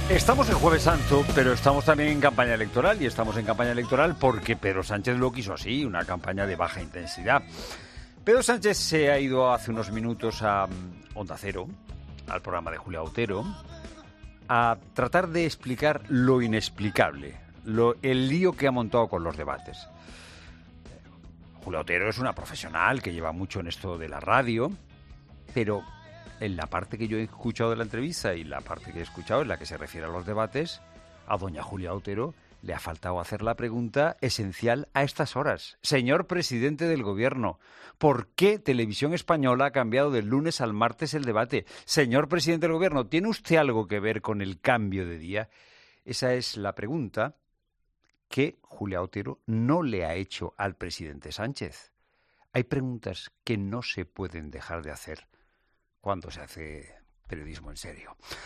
Estamos en Jueves Santo, pero estamos también en campaña electoral, y estamos en campaña electoral porque Pedro Sánchez lo quiso así, una campaña de baja intensidad. Pedro Sánchez se ha ido hace unos minutos a Onda Cero, al programa de Julia Otero, a tratar de explicar lo inexplicable, el lío que ha montado con los debates. Julia Otero es una profesional que lleva mucho en esto de la radio, pero en la parte que yo he escuchado de la entrevista y la parte que he escuchado en la que se refiere a los debates, a doña Julia Otero le ha faltado hacer la pregunta esencial a estas horas. Señor presidente del Gobierno, ¿por qué Televisión Española ha cambiado del lunes al martes el debate? Señor presidente del Gobierno, ¿tiene usted algo que ver con el cambio de día? Esa es la pregunta que Julia Otero no le ha hecho al presidente Sánchez. Hay preguntas que no se pueden dejar de hacer cuando se hace periodismo en serio.